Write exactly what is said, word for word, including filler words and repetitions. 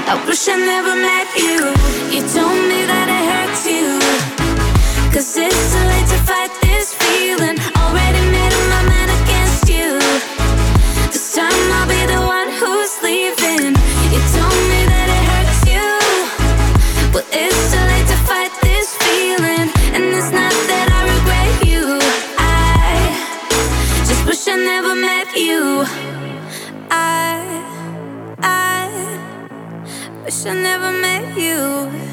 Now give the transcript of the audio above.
I wish I never met you. You told me that it hurts you, 'cause it's too late to fight this feeling. Already made up my mind against you. This time I'll be the one who's leaving. You told me that it hurts you, but it's too late to fight this feeling. And it's not that I regret you, I just wish I never met you. I, I wish I never met you.